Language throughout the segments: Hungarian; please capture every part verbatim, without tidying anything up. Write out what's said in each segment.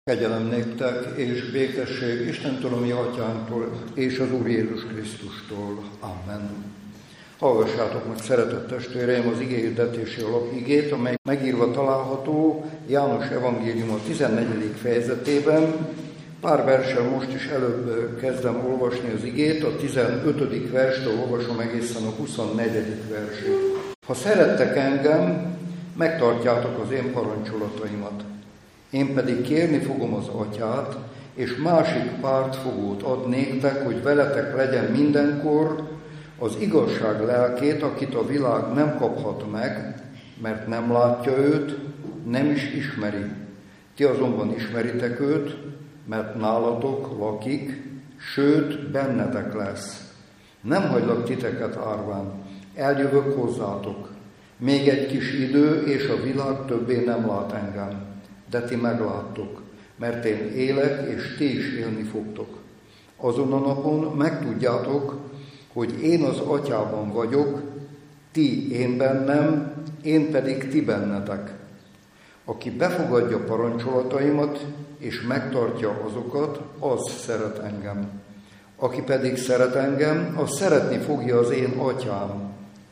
Kegyelem néktek és békesség Istentől, a mi atyánktól, és az Úr Jézus Krisztustól. Amen. Hallgassátok meg, szeretett testvéreim, az ige hirdetési alapigét, amely megírva található János evangélium a tizennegyedik fejezetében. Pár verssel most is előbb kezdem olvasni az igét, a tizenötödik verstől olvasom egészen a huszonnegyedik versig. Ha szerettek engem, megtartjátok az én parancsolataimat. Én pedig kérni fogom az Atyát, és másik pártfogót ad néktek, hogy veletek legyen mindenkor, az igazság lelkét, akit a világ nem kaphat meg, mert nem látja őt, nem is ismeri. Ti azonban ismeritek őt, mert nálatok lakik, sőt, bennetek lesz. Nem hagylak titeket árván, eljövök hozzátok. Még egy kis idő, és a világ többé nem lát engem. De ti megláttok, mert én élek, és ti is élni fogtok. Azon a napon megtudjátok, hogy én az Atyában vagyok, ti én bennem, én pedig ti bennetek. Aki befogadja parancsolataimat, és megtartja azokat, az szeret engem. Aki pedig szeret engem, az szeretni fogja az én Atyám.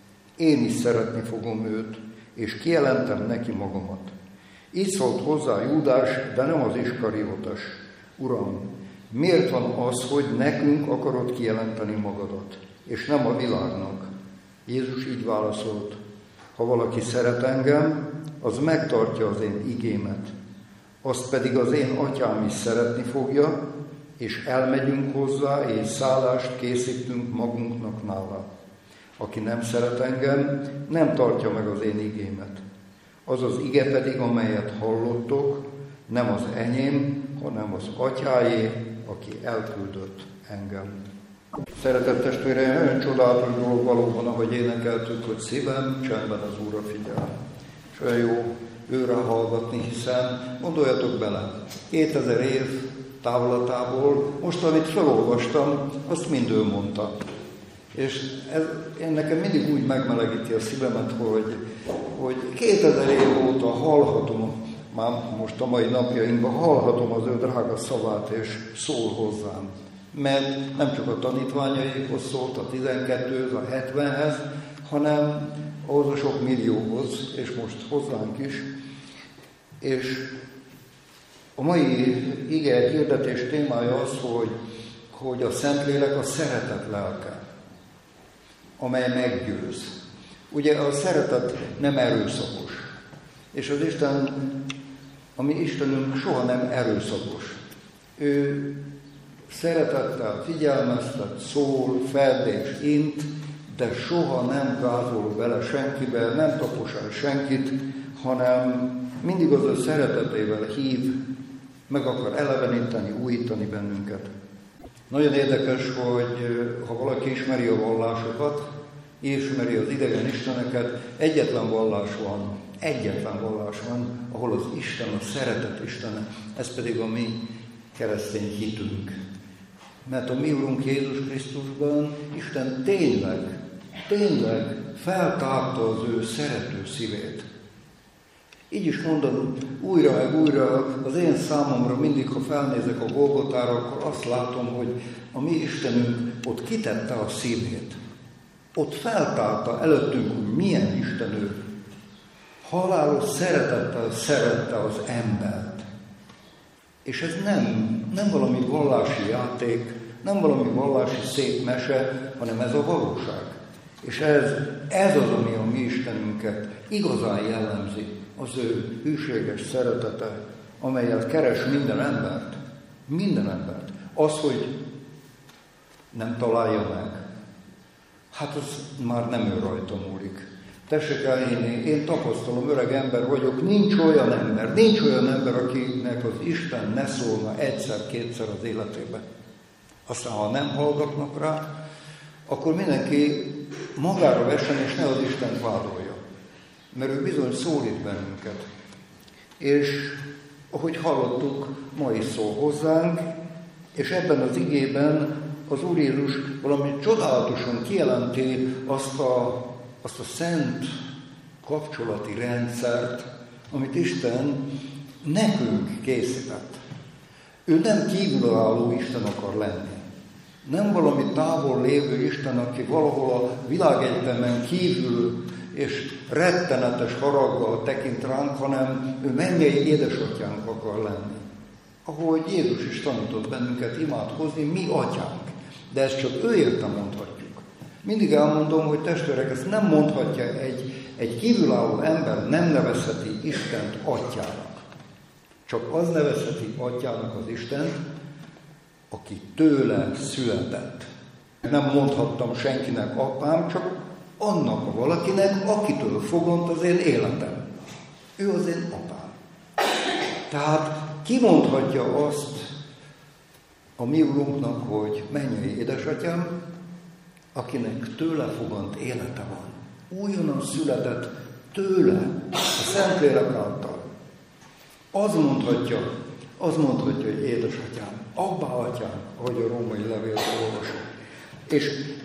Én is szeretni fogom őt, és kijelentem neki magamat. Így szólt hozzá Júdás, de nem az Iskariótas. Uram, miért van az, hogy nekünk akarod kijelenteni magadat, és nem a világnak? Jézus így válaszolt, ha valaki szeret engem, az megtartja az én igémet. Azt pedig az én Atyám is szeretni fogja, és elmegyünk hozzá, és szállást készítünk magunknak nála. Aki nem szeret engem, nem tartja meg az én igémet. Az az ige pedig, amelyet hallottok, nem az enyém, hanem az Atyáé, aki elküldött engem. Szeretett testvéreim, nagyon csodálatos dolog valóban, ahogy énekeltük, hogy szívem csendben az Úrra figyel. És olyan jó őre hallgatni, hiszen gondoljatok bele, kétezer év távlatából, most amit felolvastam, azt mind ő mondta. És ez én nekem mindig úgy megmelegíti a szívemet, hogy, hogy kétezer év óta hallhatom, már most a mai napjainkban hallhatom az ő drága szavát, és szól hozzám. Mert nem csak a tanítványaikhoz szólt, a tizenkettőhöz, a hetvenhez, hanem ahhoz a sok millióhoz, és most hozzánk is. És a mai ige hirdetés témája az, hogy, hogy a Szentlélek a szeretet lelke, amely meggyőz. Ugye a szeretet nem erőszakos. És az Isten, a mi Istenünk soha nem erőszakos. Ő szeretettel figyelmeztet, szól, fed és int, de soha nem gázol bele senkibe, nem tapos el senkit, hanem mindig az a szeretetével hív, meg akar eleveníteni, újítani bennünket. Nagyon érdekes, hogy ha valaki ismeri a vallásokat, ismeri az idegen isteneket, egyetlen vallás van, egyetlen vallás van, ahol az Isten a szeretet istene, ez pedig a mi keresztény hitünk. Mert a mi Urunk Jézus Krisztusban Isten tényleg, tényleg feltárta az ő szerető szívét. Így is mondom újra meg újra, az én számomra mindig, ha felnézek a Golgotára, akkor azt látom, hogy a mi Istenünk ott kitette a szívét. Ott feltárta előttünk, hogy milyen Isten ő. Halálos szeretettel szerette az embert. És ez nem, nem valami vallási játék, nem valami vallási szép mese, hanem ez a valóság. És ez, ez az, ami a mi Istenünket igazán jellemzi, az ő hűséges szeretete, amelyet keres minden embert. Minden embert. Az, hogy nem találja meg, hát az már nem ő rajta múlik. Tessék elhinni, én tapasztalom, öreg ember vagyok, nincs olyan ember, nincs olyan ember, akinek az Isten ne szólna egyszer-kétszer az életébe. Aztán, ha nem hallgatnak rá, akkor mindenki magára vessen, és ne az Istent vádolja. Mert ő bizony szólít bennünket. És ahogy hallottuk, ma is szól hozzánk, és ebben az igében az Úr Jézus valami csodálatosan kijelenti azt a, azt a szent kapcsolati rendszert, amit Isten nekünk készített. Ő nem kívülálló Isten akar lenni. Nem valami távol lévő Isten, aki valahol a világegyetemen kívül és rettenetes haraggal tekint ránk, hanem ő mennyei édesatyánk akar lenni. Ahogy Jézus is tanított bennünket imádkozni, mi atyánk. De ezt csak ő érte mondhatjuk. Mindig elmondom, hogy testvérek, ezt nem mondhatja egy, egy kívülálló ember, nem nevezheti Istent atyának. Csak az nevezheti atyának az Istent, aki tőle született. Nem mondhattam senkinek apám, csak annak a valakinek, akitől fogant az én életem. Ő az én apám. Tehát ki mondhatja azt a mi Urunknak, hogy mennyei édesatyám, akinek tőle fogant élete van. Újonnan született tőle, a Szentlélek által. Az mondhatja, az mondhatja, hogy édesatyám, abbá atyám, ahogy a római levél olvasok. És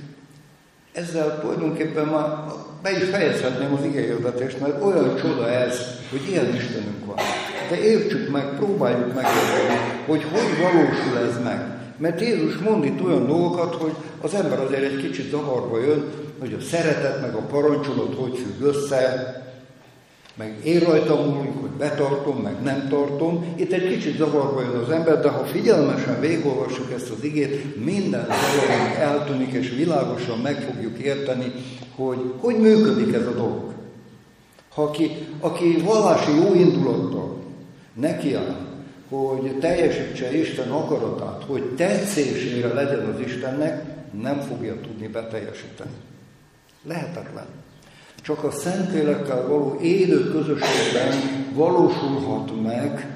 ezzel tulajdonképpen már be is fejezhetném az igéhirdetést, mert olyan csoda ez, hogy ilyen Istenünk van. De értsük meg, próbáljuk megérteni, hogy hogy valósul ez meg. Mert Jézus mond itt olyan dolgokat, hogy az ember azért egy kicsit zavarba jön, hogy a szeretet meg a parancsolat hogy függ össze, meg én rajtam múlik, hogy betartom, meg nem tartom. Itt egy kicsit zavarba jön az ember, de ha figyelmesen végigolvassuk ezt az igét, minden zavarunk eltűnik, és világosan meg fogjuk érteni, hogy hogy működik ez a dolog. Ha aki, aki vallási jó indulattal nekiáll, hogy teljesítse Isten akaratát, hogy tetszésére legyen az Istennek, nem fogja tudni beteljesíteni. Lehetetlen. Csak a Szentlélekkel való élő közösségben valósulhat meg,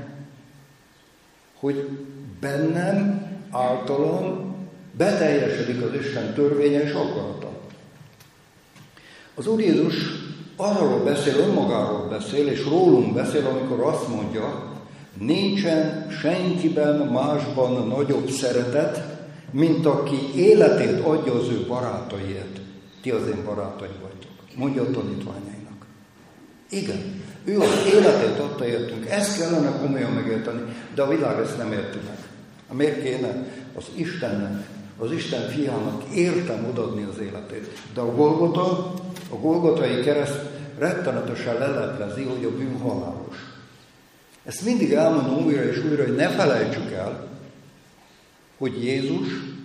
hogy bennem, általam beteljesedik az Isten törvénye és akarata. Az Úr Jézus arról beszél, önmagáról beszél, és rólunk beszél, amikor azt mondja, nincsen senkiben másban nagyobb szeretet, mint aki életét adja az ő barátaiért. Ti az én barátaim vagytok. Mondja a tanítványainak. Igen, ő az életét adta értünk. Ezt kellene komolyan megérteni, de a világ ezt nem érti meg. Miért kéne az Istennek, az Isten fiának értem odaadni az életét? De a Golgota, a golgotai kereszt rettenetesen leleplezi, hogy a bűn halálos. Ezt mindig elmondom újra és újra, hogy ne felejtsük el, hogy Jézus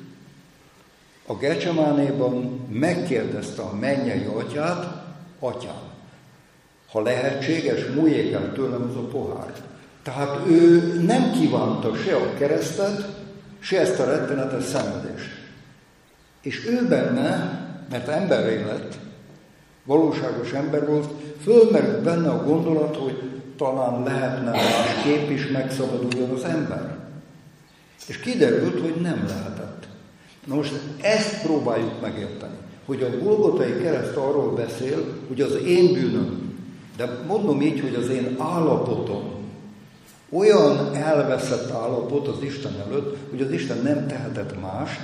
a Gecsemánéban megkérdezte a mennyei atyát, atyám, ha lehetséges, múljék el tőlem az a pohár. Tehát ő nem kívánta se a keresztet, se ezt a rettenetes szenvedést. És ő benne, mert emberré lett, valóságos ember volt, fölmerült benne a gondolat, hogy talán lehetne másképp is megszabaduljon az ember. És kiderült, hogy nem lehetett. Na most ezt próbáljuk megérteni, hogy a Golgotai kereszt arról beszél, hogy az én bűnöm, de mondom így, hogy az én állapotom, olyan elveszett állapot az Isten előtt, hogy az Isten nem tehetett mást,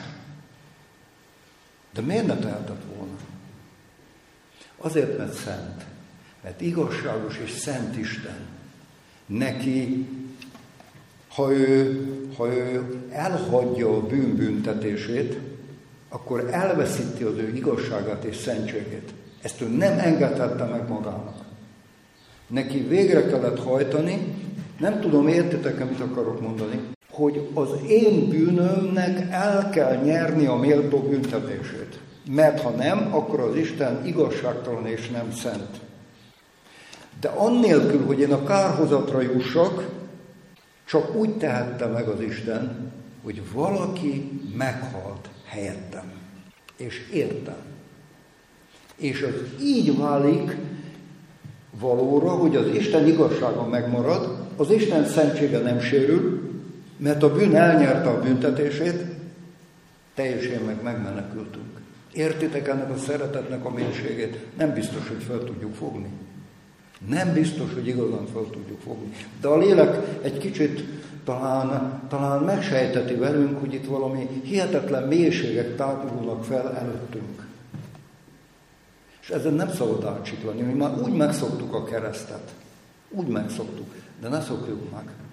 de miért ne tehetett volna? Azért, mert szent, mert igazságos és szent Isten. Neki, ha ő, ha ő elhagyja a bűn büntetését, akkor elveszíti az ő igazságát és szentségét. Ezt ő nem engedhette meg magának. Neki végre kellett hajtani, nem tudom, értitek-e, mit akarok mondani, hogy az én bűnömnek el kell nyerni a méltó büntetését. Mert ha nem, akkor az Isten igazságtalan és nem szent. De annélkül, hogy én a kárhozatra jussak, csak úgy tehette meg az Isten, hogy valaki meghalt helyettem. És értem. És az így válik valóra, hogy az Isten igazsága megmarad, az Isten szentsége nem sérül, mert a bűn elnyerte a büntetését, teljesen meg megmenekültünk. Értitek ennek a szeretetnek a mélységét? Nem biztos, hogy fel tudjuk fogni. Nem biztos, hogy igazán fel tudjuk fogni. De a lélek egy kicsit talán, talán megsejteti velünk, hogy itt valami hihetetlen mélységek tágulnak fel előttünk. És ezen nem szabad átsiklani. Mi már úgy megszoktuk a keresztet. Úgy megszoktuk. De ne szokjuk meg.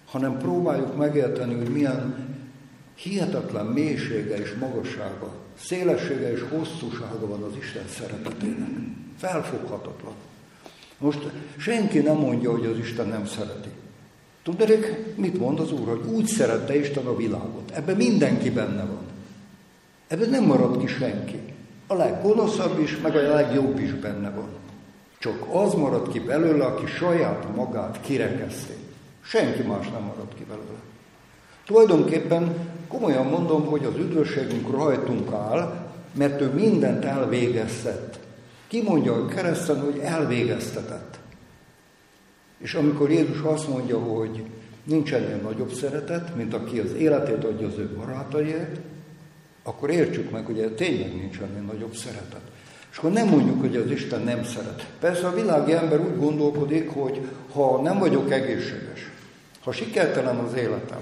hanem próbáljuk megérteni, hogy milyen hihetetlen mélysége és magassága, szélessége és hosszúsága van az Isten szeretetének. Felfoghatatlan. Most senki nem mondja, hogy az Isten nem szereti. Tudnék, mit mond az Úr, hogy úgy szerette Isten a világot. Ebben mindenki benne van. Ebben nem marad ki senki. A leggonoszabb is, meg a legjobb is benne van. Csak az marad ki belőle, aki saját magát kirekeszti. Senki más nem marad ki belőle. Tulajdonképpen komolyan mondom, hogy az üdvösségünk rajtunk áll, mert ő mindent elvégeztet. Ki mondja a kereszten, hogy elvégeztetett. És amikor Jézus azt mondja, hogy nincs ennél nagyobb szeretet, mint aki az életét adja az ő barátaiért, akkor értsük meg, hogy tényleg nincs ennél nagyobb szeretet. És akkor nem mondjuk, hogy az Isten nem szeret. Persze a világi ember úgy gondolkodik, hogy ha nem vagyok egészséges, ha sikertelen az életem,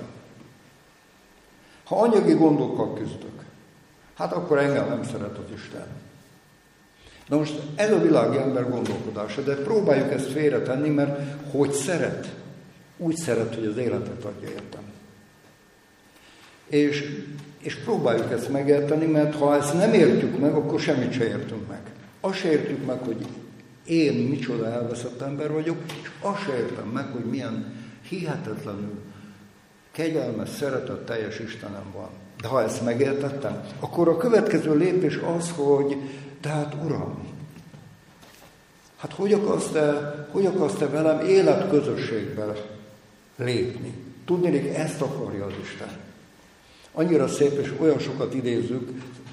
ha anyagi gondokkal küzdök, hát akkor engem nem szeret az Isten. Na most ez a világi ember gondolkodása, de próbáljuk ezt félretenni, mert hogy szeret? Úgy szeret, hogy az életet adja értem. És, és próbáljuk ezt megérteni, mert ha ezt nem értjük meg, akkor semmit se értünk meg. Azt se értjük meg, hogy én micsoda elveszett ember vagyok, és azt se értem meg, hogy milyen hihetetlenül kegyelmes, szeretet teljes Istenem van. De ha ezt megértettem, akkor a következő lépés az, hogy tehát Uram, hát hogy akarsz te, hogy akarsz te velem életközösségbe lépni? Tudnék, ezt akarja az Isten. Annyira szép, és olyan sokat idézzük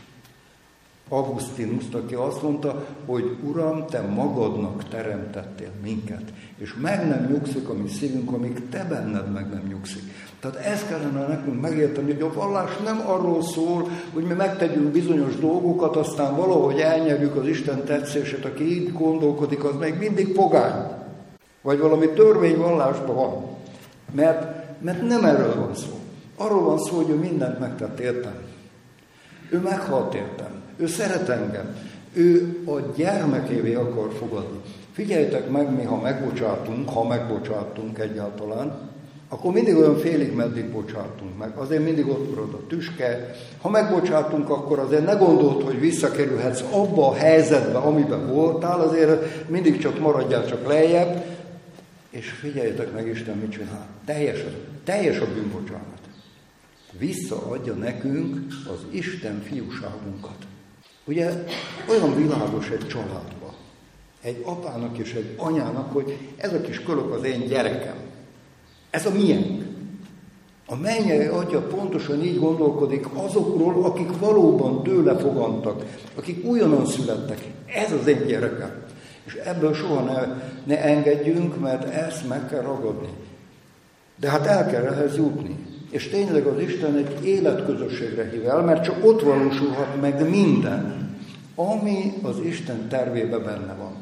Augustinust, aki azt mondta, hogy Uram, te magadnak teremtettél minket, és meg nem nyugszik a mi szívünk, amíg te benned meg nem nyugszik. Tehát ezt kellene nekünk megérteni, hogy a vallás nem arról szól, hogy mi megtegyünk bizonyos dolgokat, aztán valahogy elnyerjük az Isten tetszését, aki így gondolkodik, az még mindig pogány. Vagy valami törvényvallásban van. Mert, mert nem erről van szó. Arról van szó, hogy ő mindent megtett értem. Ő meghalt értem. Ő szeret engem. Ő a gyermekévé akar fogadni. Figyeljtek meg, mi ha megbocsátunk, ha megbocsátunk egyáltalán, akkor mindig olyan félig meddig bocsátunk meg. Azért mindig ott marad a tüske. Ha megbocsátunk, akkor azért ne gondold, hogy visszakerülhetsz abba a helyzetbe, amiben voltál, azért mindig csak maradjál csak lejjebb, és figyeljetek meg, Isten mit csinál. Teljes, teljes a bűnbocsánat. Visszaadja nekünk az Isten fiúságunkat. Ugye olyan világos egy családban, egy apának és egy anyának, hogy ez a kis kölök az én gyerekem. Ez a miénk. A mennyei atya pontosan így gondolkodik azokról, akik valóban tőle fogantak, akik újonnan születtek. Ez az én gyerekem. És ebből soha ne, ne engedjünk, mert ezt meg kell ragadni. De hát el kell ehhez jutni. És tényleg az Isten egy életközösségre hív el, mert csak ott valósulhat meg minden, ami az Isten tervében benne van.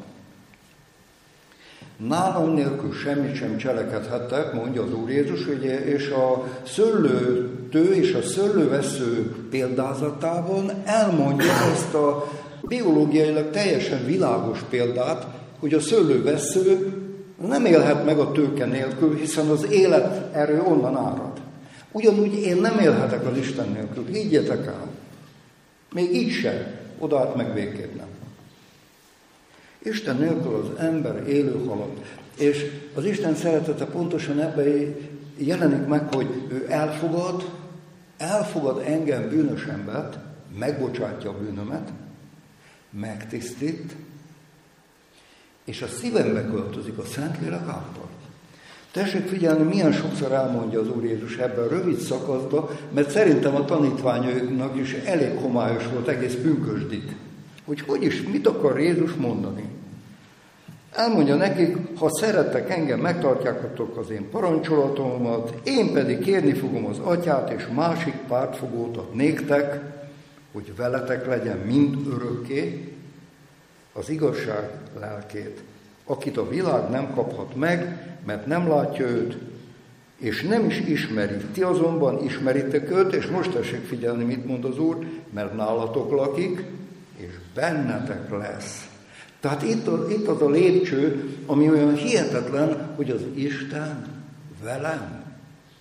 Nálam nélkül semmit sem cselekedhettek, mondja az Úr Jézus, ugye, és a szőlőtő és a szőlővesző példázatában elmondja ezt a biológiailag teljesen világos példát, hogy a szőlővesző nem élhet meg a tőke nélkül, hiszen az életerő onnan árad. Ugyanúgy én nem élhetek az Isten nélkül, higgyétek el. Még így sem, odaállt meg végképp nem. Isten nélkül az ember élő halott. És az Isten szeretete pontosan ebben jelenik meg, hogy ő elfogad, elfogad engem bűnös embert, megbocsátja a bűnömet, megtisztít, és a szívembe költözik a Szentlélek által. Tessék figyelni, milyen sokszor elmondja az Úr Jézus ebben a rövid szakaszban, mert szerintem a tanítványoknak is elég homályos volt, egész pünkösdik. Hogy hogy is, mit akar Jézus mondani? Elmondja nekik, ha szerettek engem, megtartjátok az én parancsolatomat, én pedig kérni fogom az Atyát, és másik pártfogót ad néktek, hogy veletek legyen mind örökké, az igazság lelkét, akit a világ nem kaphat meg, mert nem látja őt, és nem is ismeri. Ti azonban ismeritek őt, és most tessék figyelni, mit mond az Úr, mert nálatok lakik, és bennetek lesz. Tehát itt az, itt az a lépcső, ami olyan hihetetlen, hogy az Isten velem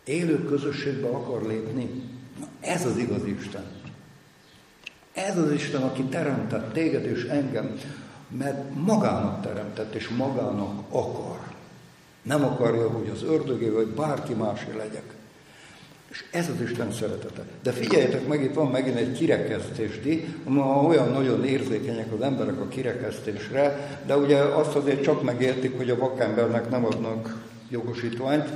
élő közösségbe akar lépni. Na, ez az igazi Isten. Ez az Isten, aki teremtett téged és engem, mert magának teremtett, és magának akar. Nem akarja, hogy az ördögé, vagy bárki másé legyek. És ez az Isten szeretete. De figyeljetek meg, itt van megint egy kirekesztésdi, ma olyan nagyon érzékenyek az emberek a kirekesztésre, de ugye azt azért csak megértik, hogy a vakembernek nem adnak jogosítványt.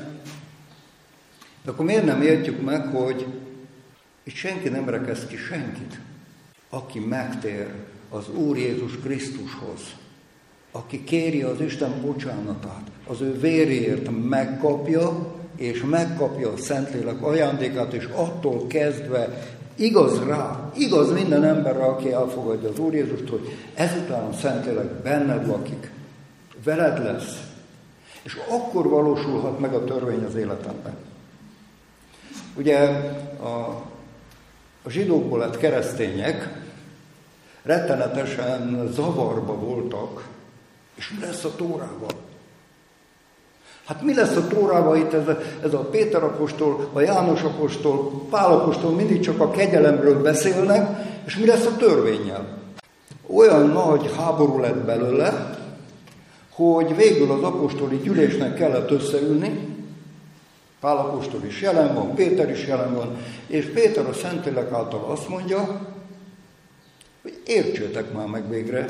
De akkor miért nem értjük meg, hogy itt senki nem rekeszt ki senkit, aki megtér az Úr Jézus Krisztushoz, aki kéri az Isten bocsánatát, az ő véréért megkapja, és megkapja a Szentlélek ajándékát, és attól kezdve igaz rá, igaz minden emberre, aki elfogadja az Úr Jézust, hogy ezután a Szentlélek benned lakik, veled lesz, és akkor valósulhat meg a törvény az életemben. Ugye a, a zsidókból lett keresztények rettenetesen zavarba voltak, és mi lesz a Tórával? Hát mi lesz a Tórával itt ez a, ez a Péter apostol, a János apostol, Pál apostol mindig csak a kegyelemről beszélnek, és mi lesz a törvénnyel? Olyan nagy háború lett belőle, hogy végül az apostoli gyűlésnek kellett összeülni, Pál apostol is jelen van, Péter is jelen van, és Péter a Szentlélek által azt mondja, hogy értsétek már meg végre,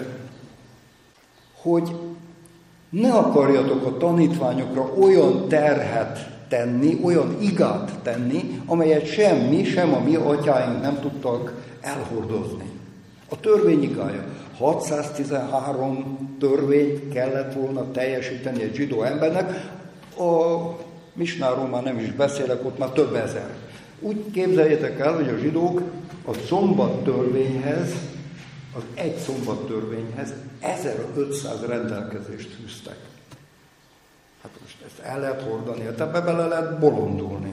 hogy ne akarjatok a tanítványokra olyan terhet tenni, olyan igát tenni, amelyet semmi, sem a mi atyáink nem tudtak elhordozni. A törvény igája. hatszáztizenhárom törvényt kellett volna teljesíteni egy zsidó embernek, a Misnáról már nem is beszélek, ott már több ezer. Úgy képzeljétek el, hogy a zsidók a szombat törvényhez, az egy szombat törvényhez ezerötszáz rendelkezést fűztek. Hát most ezt el lehet hordani, hát ebbe bele lehet bolondulni.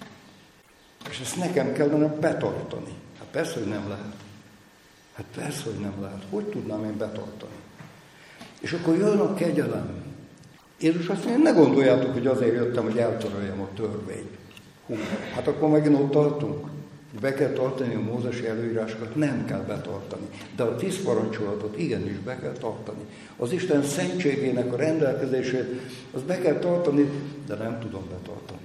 És ezt nekem kellene betartani. Hát persze, hogy nem lehet. Hát persze, hogy nem lehet. Hogy tudnám én betartani? És akkor jön a kegyelem. Jézus azt mondja, ne gondoljátok, hogy azért jöttem, hogy eltöröljem a törvényt. Hú, hát akkor megint ott tartunk. Be kell tartani a mózesi előírásokat, nem kell betartani. De a tíz parancsolatot igenis be kell tartani. Az Isten szentségének a rendelkezését, az be kell tartani, de nem tudom betartani.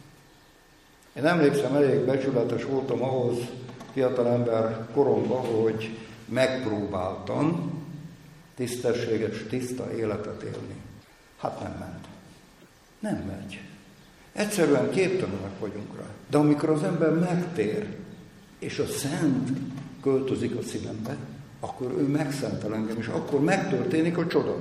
Én emlékszem, elég becsületes voltam ahhoz fiatalember koromban, hogy megpróbáltam tisztességes, tiszta életet élni. Hát nem ment. Nem megy. Egyszerűen képtelenek vagyunk rá. De amikor az ember megtér, és a szent költözik a szívembe, akkor ő megszentel engem, és akkor megtörténik a csoda.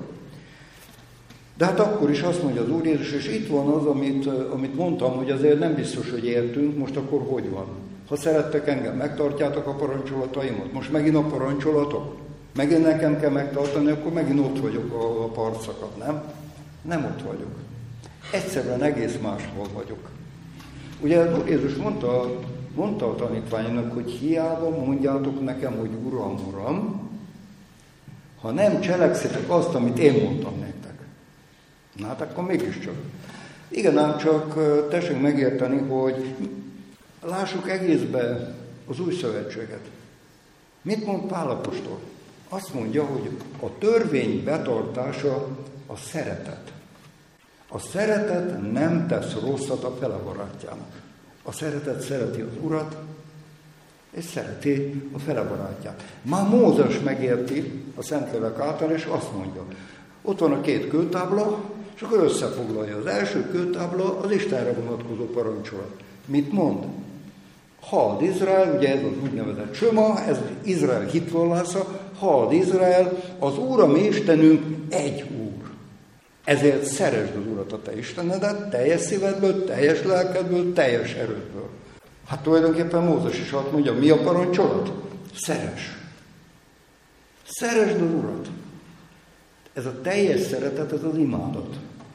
De hát akkor is azt mondja az Úr Jézus, és itt van az, amit, amit mondtam, hogy azért nem biztos, hogy értünk, most akkor hogy van? Ha szerettek engem, megtartjátok a parancsolataimat. Most megint a parancsolatok? Megint nekem kell megtartani, akkor megint ott vagyok a, a partszakad, nem? Nem ott vagyok. Egyszerűen egész máshol vagyok. Ugye Jézus mondta, mondta a tanítványnak, hogy hiába mondjátok nekem, hogy Uram, Uram, ha nem cselekszitek azt, amit én mondtam nektek. Na hát akkor mégiscsak. Igen, ám csak tessék megérteni, hogy lássuk egészbe az új szövetséget. Mit mond Pál apostol? Azt mondja, hogy a törvény betartása a szeretet. A szeretet nem tesz rosszat a fele barátjának. A szeretet szereti az Urat, és szereti a fele barátját. Már Mózes megérti a Szentlélek által, és azt mondja, ott van a két kőtábla, és akkor összefoglalja. Az első kőtábla az Istenre vonatkozó parancsolat. Mit mond? Halld Izrael, ugye ez az úgynevezett Söma, ez Izrael hitvallása, halld Izrael, az Úr, a mi Istenünk egy Úr. Ezért szeresd az Urat, a te Istenedet, teljes szívedből, teljes lelkedből, teljes erődből. Hát tulajdonképpen Mózes is azt mondja, mi a parancsolat? Szeres. Szeresd az Urat. Ez a teljes szeretet, ez az imádat.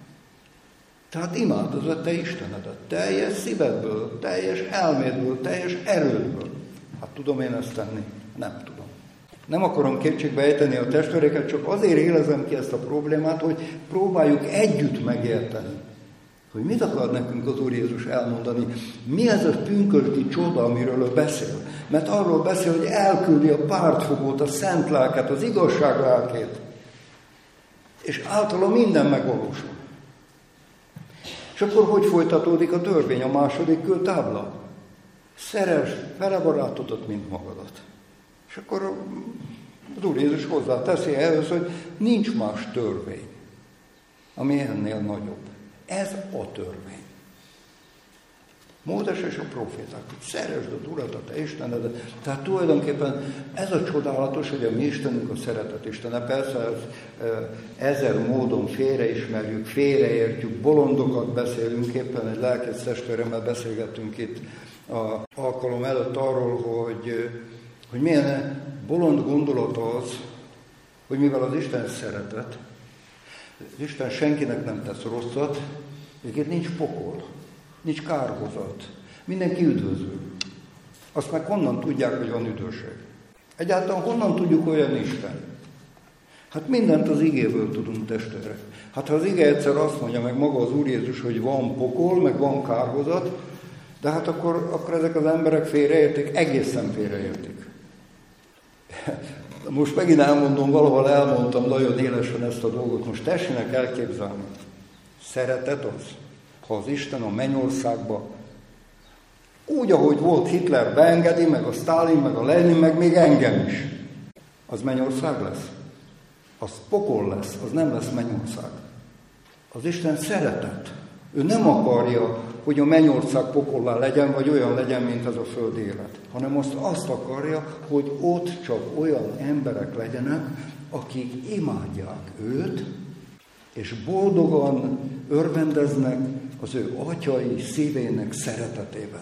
Tehát imádod a te Istenedet, teljes szívedből, teljes elmédből, teljes erődből. Hát tudom én ezt tenni? Nem tudom. Nem akarom kétségbe ejteni a testvéreket, csak azért élezem ki ezt a problémát, hogy próbáljuk együtt megérteni, Hogy mit akar nekünk az Úr Jézus elmondani? Mi ez a pünkösdi csoda, amiről ő beszél? Mert arról beszél, hogy elküldi a pártfogót, a szent lelket, az igazság lelkét. És általa minden megvalósul. És akkor hogy folytatódik a törvény, a második kőtábla? Szeresd vele barátodat, mint magadat. És akkor az Úr Jézus hozzáteszi ehhez, hogy nincs más törvény, ami ennél nagyobb. Ez a törvény. Mózes és a proféták, hogy szeresd az Urat, a te Istenedet. Tehát tulajdonképpen ez a csodálatos, hogy a mi Istenünk a szeretet Istene. Persze ez, ezer módon félreismerjük, félreértjük, bolondokat beszélünk. Éppen egy lelkész testvéremmel beszélgettünk itt az alkalom előtt arról, hogy, hogy milyen bolond gondolat az, hogy mivel az Isten szeretet, az Isten senkinek nem tesz rosszat, egyébként nincs pokol, nincs kárhozat, mindenki üdvözül. Azt meg honnan tudják, hogy van üdvösség? Egyáltalán honnan tudjuk, olyan Isten? Hát mindent az igéből tudunk, testvérek. Hát ha az ige egyszer azt mondja meg maga az Úr Jézus, hogy van pokol, meg van kárhozat, de hát akkor, akkor ezek az emberek félreértik, egészen félreértik. Most megint elmondom, valahol elmondtam nagyon élesen ezt a dolgot. Most tessenek elképzelni. Szeretet az, ha az Isten a mennyországba úgy, ahogy volt Hitler, beengedi, meg a Sztálin, meg a Lenin, meg még engem is. Az mennyország lesz? Az pokol lesz, az nem lesz mennyország. Az Isten szeretet. Ő nem akarja, hogy a mennyország pokollá legyen, vagy olyan legyen, mint ez a földi élet. Hanem azt, azt akarja, hogy ott csak olyan emberek legyenek, akik imádják őt, és boldogan örvendeznek az ő atyai szívének szeretetében.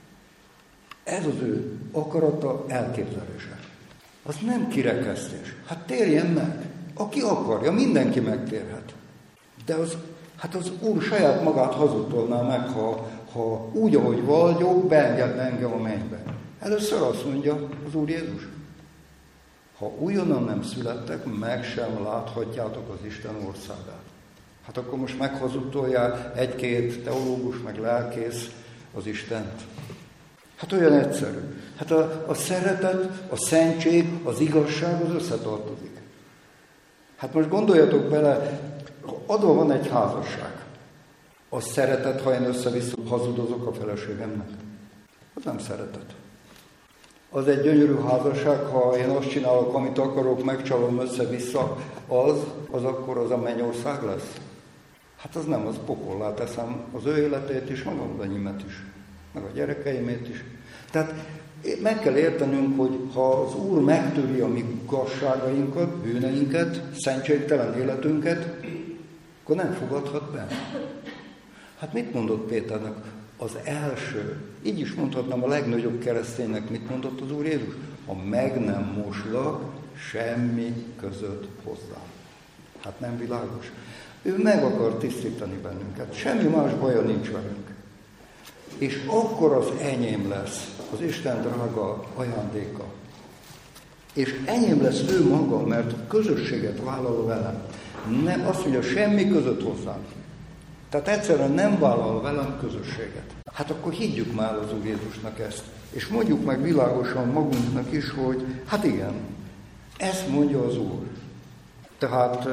Ez az ő akarata, elképzelése. Az nem kirekesztés. Hát térjen meg. Aki akarja, mindenki megtérhet. De az, hát az Úr saját magát hazudtolná meg, ha, ha úgy, ahogy vagyok, beengedne engem a mennybe. Először azt mondja az Úr Jézus. Ha újonnan nem születtek, meg sem láthatjátok az Isten országát. Hát akkor most meghazudtolja egy-két teológus, meg lelkész az Istent. Hát olyan egyszerű. Hát a, a szeretet, a szentség, az igazság az összetartozik. Hát most gondoljatok bele, adva van egy házasság. A szeretet, ha én össze-vissza hazudozok a feleségemnek. Az nem szeretet. Az egy gyönyörű házasság, ha én azt csinálok, amit akarok, megcsalom össze-vissza, az, az akkor az a mennyország lesz. Hát az nem, az pokollá teszem az ő életét is, meg az enyémet is, meg a gyerekeimét is. Tehát meg kell értenünk, hogy ha az Úr megtöri a mi igazságainkat, bűneinket, szentségtelen életünket, akkor nem fogadhat be. Hát mit mondott Péternek? Az első, így is mondhatnám a legnagyobb kereszténynek, mit mondott az Úr Jézus? Ha meg nem moslak, semmi között hozzá. Hát nem világos. Ő meg akar tisztítani bennünket. Semmi más baja nincs velünk. És akkor az enyém lesz az Isten drága ajándéka. És enyém lesz ő maga, mert közösséget vállal velem. Nem, azt mondja, semmi között hozzám. Tehát egyszerűen nem vállal velem közösséget. Hát akkor higgyük már az Úr Jézusnak ezt. És mondjuk meg világosan magunknak is, hogy hát igen, ezt mondja az Úr. Tehát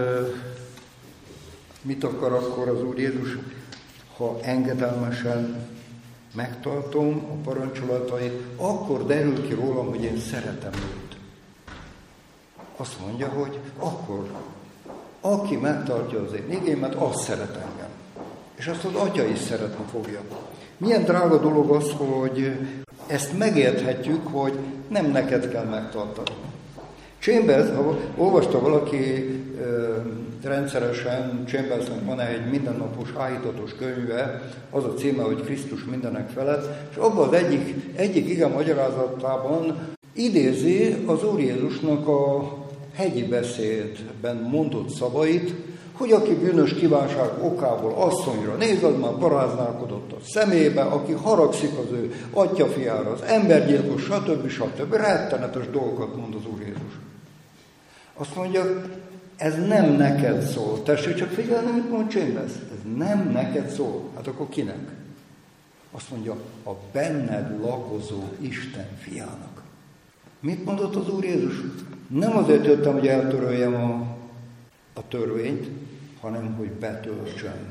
mit akar akkor az Úr Jézus? Ha engedelmesen megtartom a parancsolatait, akkor derül ki rólam, hogy én szeretem őt. Azt mondja, hogy akkor, aki megtartja az én igémet, az szeret engem. És azt az Atya is szeretni fogja. Milyen drága dolog az, hogy ezt megérthetjük, hogy nem neked kell megtartani. Chambers, ha olvasta valaki ö, rendszeresen, Chambersnek van egy mindennapos áhítatos könyve, az a címe, hogy Krisztus mindenek felett, és abban az egyik, egyik ige magyarázatában idézi az Úr Jézusnak a hegyi beszédben mondott szavait, hogy aki bűnös kívánság okából asszonyra néz, az már paráználkodott a szemébe, aki haragszik az ő atyafiára, az embergyilkos, stb. stb. Rettenetes dolgokat mond az Úr Jézus. Azt mondja, ez nem neked szól. Tessék csak figyelni, mit mond Chambers. Ez nem neked szól. Hát akkor kinek? Azt mondja, a benned lakozó Isten fiának. Mit mondott az Úr Jézus? Nem azért jöttem, hogy eltöröljem a, a törvényt, hanem hogy betöltsem.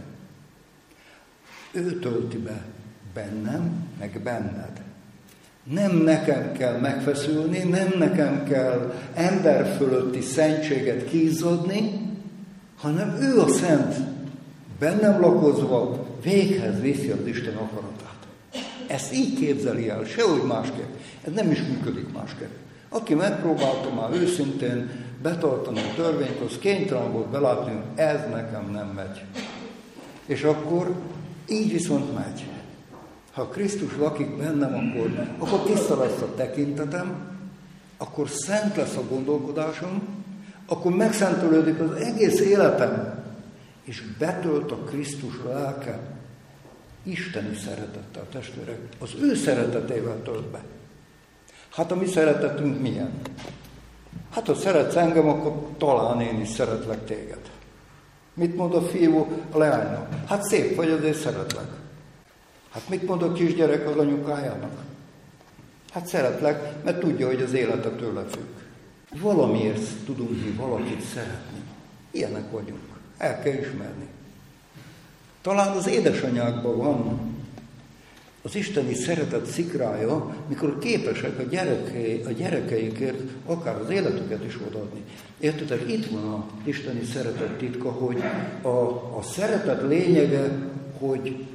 Ő tölti be bennem, meg benned. Nem nekem kell megfeszülni, nem nekem kell ember fölötti szentséget kízzadni, hanem ő a szent, bennem lakozva véghez viszi az Isten akaratát. Ezt így képzeli el, sehogy másképp. Ez nem is működik másképp. Aki megpróbálta már őszintén betartani a törvényt, az kénytelen volt belátni, hogy ez nekem nem megy. És akkor így viszont megy. Ha Krisztus lakik bennem, akkor, akkor tiszta lesz a tekintetem, akkor szent lesz a gondolkodásom, akkor megszentelődik az egész életem, és betölt a Krisztus lelke isteni szeretettel, testvérek. Az ő szeretetével tölt be. Hát a mi szeretetünk milyen? Hát ha szeretsz engem, akkor talán én is szeretlek téged. Mit mond a fiú a leánynak? Hát szép vagy, azért szeretlek. Hát mit mond a kisgyerek az anyukájának? Hát szeretlek, mert tudja, hogy az élete tőle függ. Valamiért tudunk mi valakit szeretni. Ilyenek vagyunk. El kell ismerni. Talán az édesanyákban van az isteni szeretet szikrája, mikor képesek a, gyerekei, a gyerekeikért akár az életüket is odaadni. Értitek, itt van az isteni szeretet titka, hogy a, a szeretet lényege, hogy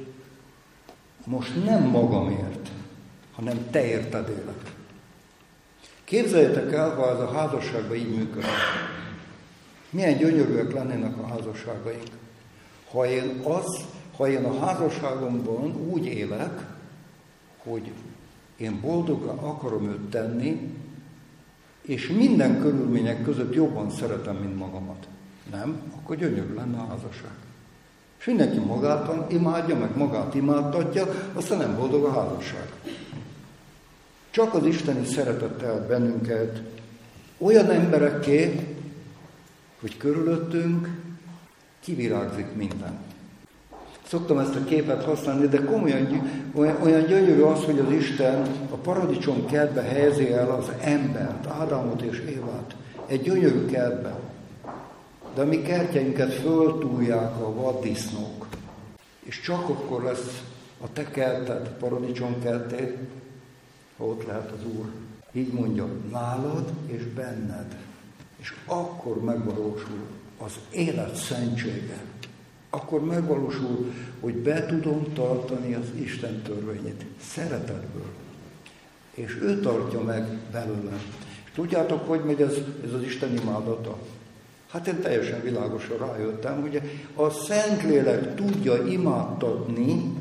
most nem magamért, hanem te érted élek. Képzeljétek el, ha ez a házasságban így működik. Milyen gyönyörűek lennének a házasságaink. Ha én, az, ha én a házasságomban úgy élek, hogy én boldogan akarom őt tenni, és minden körülmények között jobban szeretem, mint magamat. Nem? Akkor gyönyörű lenne a házasság. És mindenki magát imádja, meg magát imádtatja, aztán nem boldog a házasság. Csak az isteni szeretet telt bennünket olyan emberekké, hogy körülöttünk kivirágzik minden. Szoktam ezt a képet használni, de komolyan olyan, olyan gyönyörű az, hogy az Isten a paradicsom kertbe helyezi el az embert, Ádámot és Évát. Egy gyönyörű kertben. De a mi kertjeinket föltúlják a vaddisznók. És csak akkor lesz a te kerted, a paradicsom kertét, ha ott lehet az Úr. Így mondja, nálad és benned. És akkor megvalósul az élet szentsége. Akkor megvalósul, hogy be tudom tartani az Isten törvényét szeretetből. És ő tartja meg belőlem. És tudjátok, hogy megy ez, ez az Isten imádata? Hát én teljesen világosan rájöttem, hogy a Szentlélek tudja imádtatni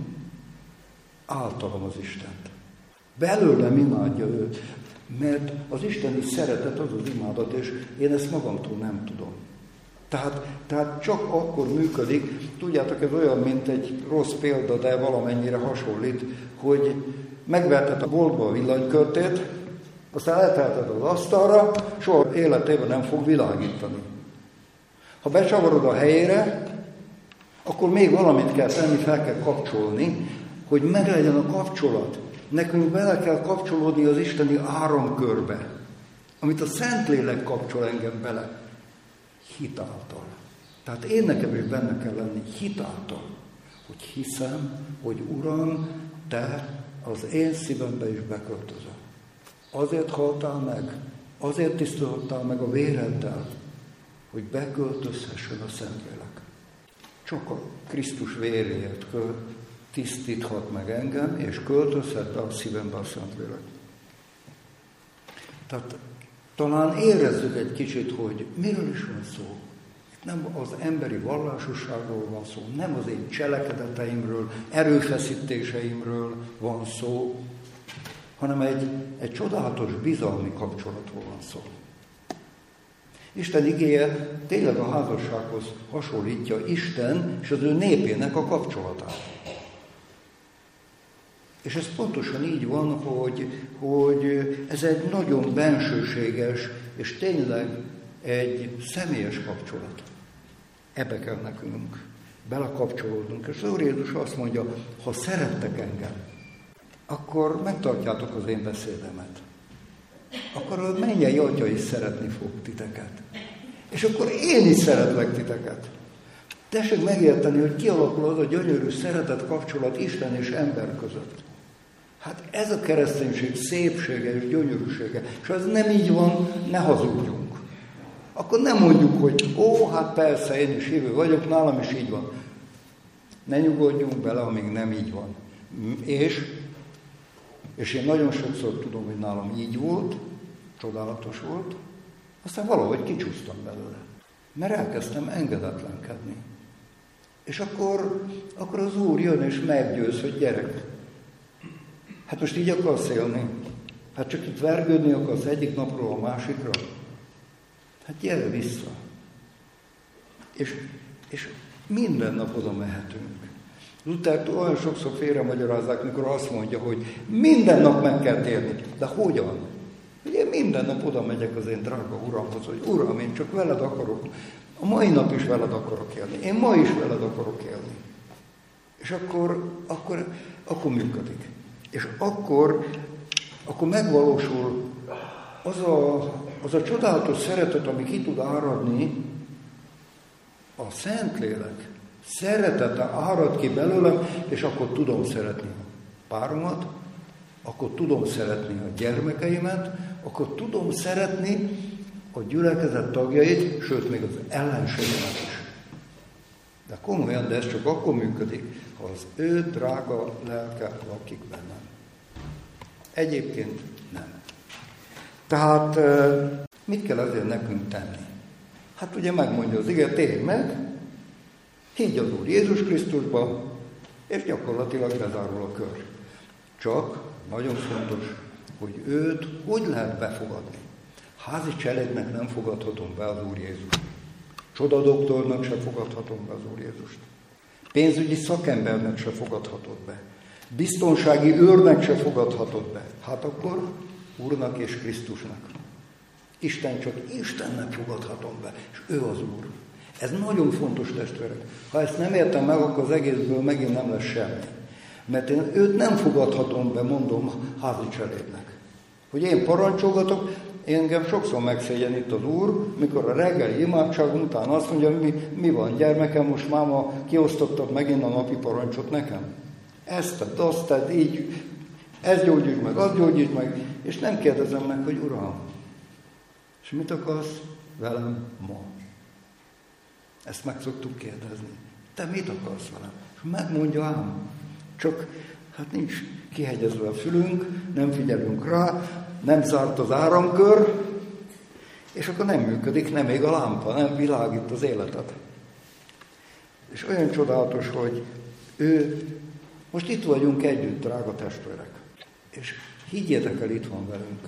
általam az Istent. Belőlem imádja őt, mert az isteni szeretet az az imádat, és én ezt magamtól nem tudom. Tehát, tehát csak akkor működik, tudjátok, ez olyan, mint egy rossz példa, de valamennyire hasonlít, hogy megverted a boltba a villanykörtét, aztán eltelted az asztalra, soha életében nem fog világítani. Ha becsavarod a helyére, akkor még valamit kell tenni, fel kell kapcsolni, hogy meglegyen a kapcsolat. Nekünk bele kell kapcsolódni az isteni áramkörbe, amit a Szentlélek kapcsol engem bele. Hitáltal. Tehát én nekem is benne kell lenni hitáltal, hogy hiszem, hogy Uram, te az én szívembe is beköltözöl. Azért haltál meg, azért tisztultál meg a véreddel, hogy beköltözhessen a Szentlélek. Csak a Krisztus véréért tisztíthat meg engem, és költözhet be a szívembe a Szentlélek. Tehát talán érezzük egy kicsit, hogy miről is van szó. Nem az emberi vallásosságról van szó, nem az én cselekedeteimről, erőfeszítéseimről van szó, hanem egy, egy csodálatos bizalmi kapcsolatról van szó. Isten igéje tényleg a házassághoz hasonlítja Isten és az ő népének a kapcsolatát. És ez pontosan így van, hogy, hogy ez egy nagyon bensőséges és tényleg egy személyes kapcsolat. Ebbe kell nekünk belekapcsolódnunk. És az Úr Jézus azt mondja, ha szerettek engem, akkor megtartjátok az én beszédemet. Akkor a mennyei Atya is szeretni fog titeket. És akkor én is szeretlek titeket. Tessék megérteni, hogy kialakul az a gyönyörű szeretet kapcsolat Isten és ember között. Hát ez a kereszténység szépsége és gyönyörűsége. És ha ez nem így van, ne hazudjunk. Akkor nem mondjuk, hogy ó, hát persze, én is hívő vagyok, nálam is így van. Ne nyugodjunk bele, amíg nem így van. És, és én nagyon sokszor tudom, hogy nálam így volt, csodálatos volt, aztán valahogy kicsúsztam belőle. Mert elkezdtem engedetlenkedni. És akkor, akkor az Úr jön és meggyőz, hogy gyerek, hát most így akarsz élni? Hát csak itt vergődni akarsz egyik napról a másikra? Hát gyere vissza. És, és minden nap oda mehetünk. Lutert olyan sokszor félremagyarázzák, mikor azt mondja, hogy minden nap meg kell térni. De hogyan? Hogy én minden nap oda megyek az én drága Uramhoz, hogy Uram, én csak veled akarok. A mai nap is veled akarok élni. Én ma is veled akarok élni. És akkor, akkor, akkor működik. És akkor, akkor megvalósul az a, az a csodálatos szeretet, ami ki tud áradni, a Szentlélek szeretete árad ki belőlem, és akkor tudom szeretni a páromat, akkor tudom szeretni a gyermekeimet, akkor tudom szeretni a gyülekezet tagjait, sőt, még az ellenségemet is. De komolyan, de ez csak akkor működik, ha az ő drága lelke lakik bennem. Egyébként nem. Tehát mit kell ezért nekünk tenni? Hát ugye megmondja az ige, térj meg, higgy az Úr Jézus Krisztusba, és gyakorlatilag bezárul a kör. Csak nagyon fontos, hogy őt hogy lehet befogadni. Házi cselédnek nem fogadhatom be az Úr Jézust. Csodadoktornak se fogadhatom be az Úr Jézust. Pénzügyi szakembernek se fogadhatod be. Biztonsági őrnek se fogadhatod be. Hát akkor Úrnak és Krisztusnak. Isten csak Istennek fogadhatom be, és ő az Úr. Ez nagyon fontos, testvérek. Ha ezt nem értem meg, akkor az egészből megint nem lesz semmi. Mert én őt nem fogadhatom be, mondom, házi cselédnek. Hogy én parancsolgatok, engem sokszor megszégyenít az Úr, mikor a reggeli imádság után azt mondja, mi, mi van, gyermekem, most máma kiosztottad megint a napi parancsot nekem. Ezt tedd, azt tedd, így, ezt gyógyítsd meg, azt gyógyítsd meg, és nem kérdezem meg, hogy Uram, és mit akarsz velem ma? Ezt meg szoktuk kérdezni. Te mit akarsz velem? És megmondja ám. Csak hát nincs kihegyezve a fülünk, nem figyelünk rá, nem zárt az áramkör, és akkor nem működik, nem ég a lámpa, nem világít az életet. És olyan csodálatos, hogy ő, most itt vagyunk együtt, drága testvérek, és higgyétek el, itt van velünk.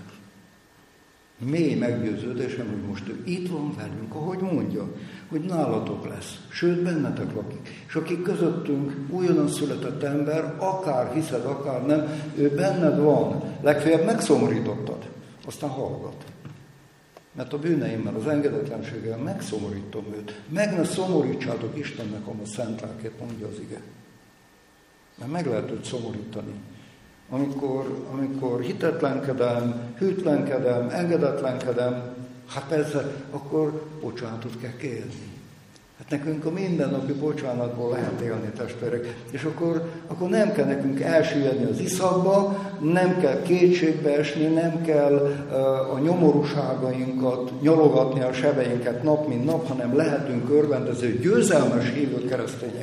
Mély meggyőződésem, hogy most ő itt van velünk, ahogy mondja, hogy nálatok lesz, sőt bennetek lakik. És akik közöttünk újonnan született ember, akár hiszed, akár nem, ő benned van. Legfeljebb megszomorítottad, aztán hallgat. Mert a bűneimmel, az engedetlenséggel megszomorítom őt. Meg ne szomorítsátok Istennek a szent lelkét, mondja az ige. Mert meg lehet őt szomorítani. Amikor, amikor hitetlenkedem, hűtlenkedem, engedetlenkedem, hát persze, akkor bocsánatot kell kérni. Hát nekünk a mindennapi bocsánatból lehet élni, testvérek. És akkor, akkor nem kell nekünk elsüllyedni az iszakba, nem kell kétségbe esni, nem kell uh, a nyomorúságainkat, nyalogatni a sebeinket nap mint nap, hanem lehetünk örvendező, győzelmes hívő keresztények.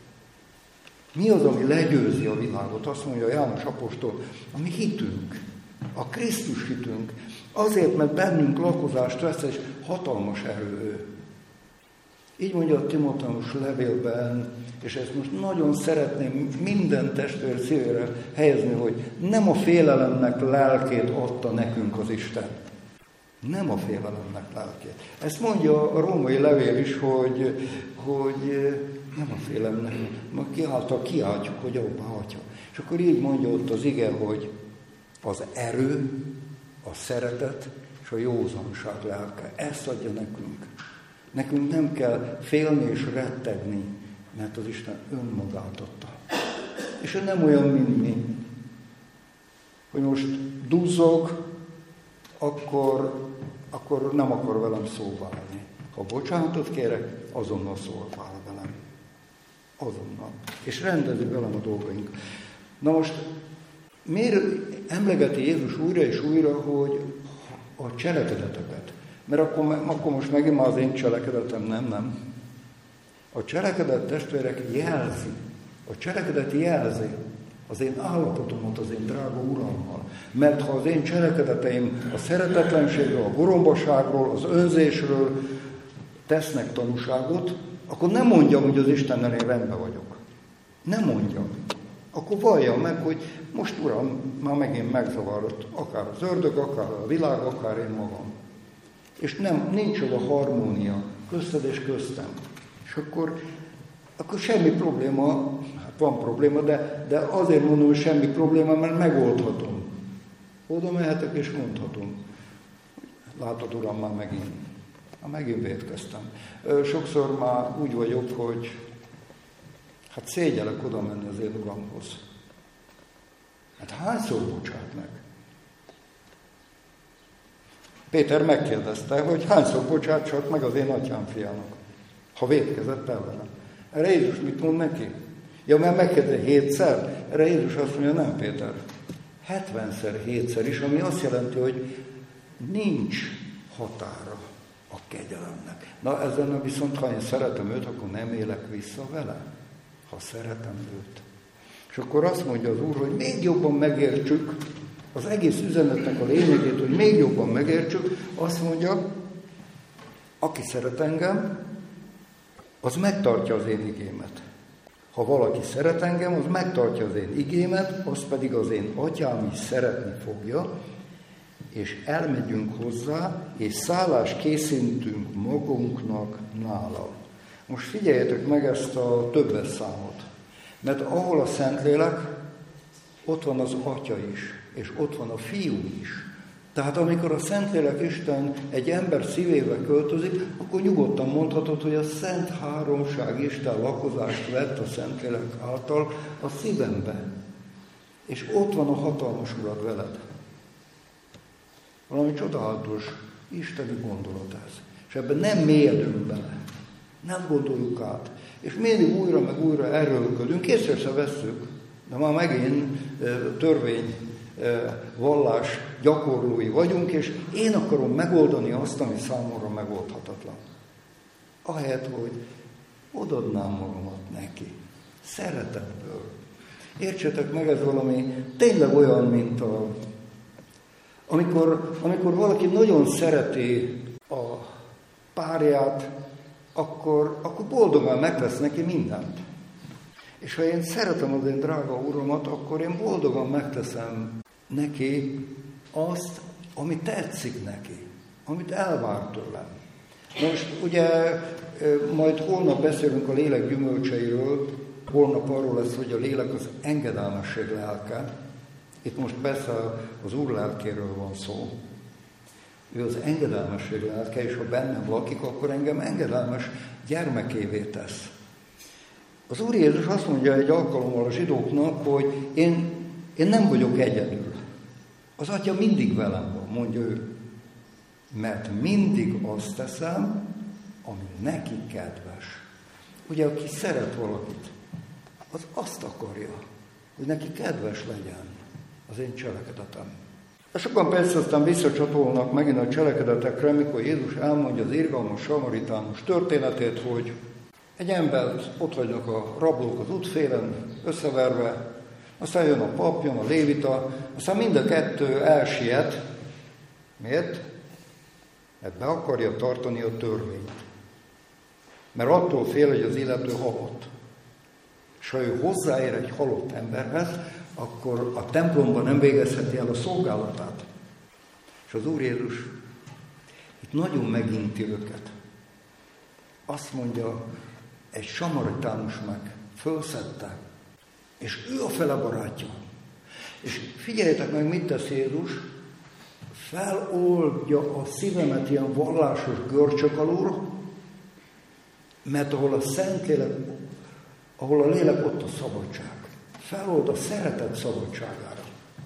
Mi az, ami legyőzi a világot? Azt mondja János apostol, a mi hitünk, a Krisztus hitünk. Azért, mert bennünk lakozást vesz egy hatalmas erő ő. Így mondja a Timóteus levélben, és ezt most nagyon szeretném minden testvér szívére helyezni, hogy nem a félelemnek lelkét adta nekünk az Isten. Nem a félelemnek lelkét. Ezt mondja a római levél is, hogy, hogy nem a félelemnek, ma kiáltal kiáltjuk, hogy Abbá, Atya. És akkor így mondja ott az ige, hogy az erő, a szeretet és a józanság lelke. Ezt adja nekünk. Nekünk nem kell félni és rettegni, mert az Isten önmagát adta. És ő nem olyan, mint mi, hogy most duzzog, akkor, akkor nem akar velem szóválni. Ha bocsánatot kérek, azonnal szólvál velem. Azonnal. És rendezi velem a dolgaink. Na most, miért emlegeti Jézus újra és újra, hogy a cselekedeteket? Mert akkor, akkor most megint már az én cselekedetem, nem, nem. A cselekedet, testvérek, jelzi. A cselekedet jelzi az én állapotomat, az én drága Urammal. Mert ha az én cselekedeteim a szeretetlenségről, a gorombaságról, az önzésről tesznek tanúságot, akkor nem mondjam, hogy az Istennel én rendben vagyok. Nem mondjam. Akkor valljam meg, hogy most Uram, már megint megzavarott, akár az ördög, akár a világ, akár én magam. És nem, nincs az a harmónia közted és köztem. És akkor, akkor semmi probléma, hát van probléma, de, de azért mondom, hogy semmi probléma, mert megoldhatom. Oda mehetek és mondhatom. Látod, Uram, már megint. Már megint vétkeztem. Sokszor már úgy vagyok, hogy hát szégyellek oda menni az én Uramhoz. Hát hányszor bocsát meg? Péter megkérdezte, hogy hányszor bocsátsak meg az én atyám fiának, ha vétkezett ellenem. Erre Jézus mit mond neki? Ja, mert megkérdezte hétszer? Erre Jézus azt mondja, nem Péter, hetvenszer, hétszer is, ami azt jelenti, hogy nincs határa a kegyelemnek. Na ezen viszont, ha én szeretem őt, akkor nem élek vissza vele, ha szeretem őt. És akkor azt mondja az Úr, hogy még jobban megértsük az egész üzenetnek a lényegét, hogy még jobban megértsük, azt mondja, aki szeret engem, az megtartja az én igémet. Ha valaki szeret engem, az megtartja az én igémet, az pedig az én atyám is szeretni fogja, és elmegyünk hozzá, és szállást készítünk magunknak nála. Most figyeljetek meg ezt a többes számot, mert ahol a Szentlélek, ott van az Atya is, és ott van a Fiú is. Tehát amikor a Szentlélek Isten egy ember szívébe költözik, akkor nyugodtan mondhatod, hogy a Szent Háromság Isten lakozást vett a Szentlélek által a szívembe. És ott van a hatalmas Urad veled. Valami csodálatos isteni gondolat ez. És ebben nem mélyedünk bele. Nem gondoljuk át. És mindig újra meg újra erőlködünk, észre se vesszük, de már megint törvény, vallás gyakorlói vagyunk, és én akarom megoldani azt, ami számomra megoldhatatlan. Ahelyett, hogy odadnám magamat neki. Szeretetből. Értsétek meg, ez valami tényleg olyan, mint a... Amikor, amikor valaki nagyon szereti a párját, akkor, akkor boldogan megtesz neki mindent. És ha én szeretem az én drága Uramat, akkor én boldogan megteszem neki azt, ami tetszik neki, amit elvár tőlem. Most ugye majd holnap beszélünk a lélek gyümölcseiről, holnap arról lesz, hogy a lélek az engedelmesség lelke. Itt most persze az Úr lelkéről van szó. Ő az engedelmesség lelke, és ha bennem lakik, akkor engem engedelmes gyermekévé tesz. Az Úr Jézus azt mondja egy alkalommal a zsidóknak, hogy én, én nem vagyok egyedül. Az Atya mindig velem van, mondja ő. Mert mindig azt teszem, ami neki kedves. Ugye, aki szeret valakit, az azt akarja, hogy neki kedves legyen az én cselekedetem. És sokan persze aztán visszacsatolnak megint a cselekedetekre, mikor Jézus elmondja az irgalmas samaritánus történetét, hogy egy embert ott hagynak a rablók az útfélen, összeverve, aztán jön a pap, jön a lévita, aztán mind a kettő elsiet. Miért? Mert be akarja tartani a törvényt. Mert attól fél, hogy az illető halott. És ha ő hozzáér egy halott emberhez, akkor a templomban nem végezheti el a szolgálatát. És az Úr Jézus itt nagyon meginti őket. Azt mondja, egy samaritánus meg fölszedte, és ő a fele barátja. És figyeljetek meg, mit tesz Jézus? feloldja a szívemet ilyen vallásos görcsök alól, mert ahol a Szentlélek, ahol a lélek, ott a szabadság. Felold a szeretet szabadságára.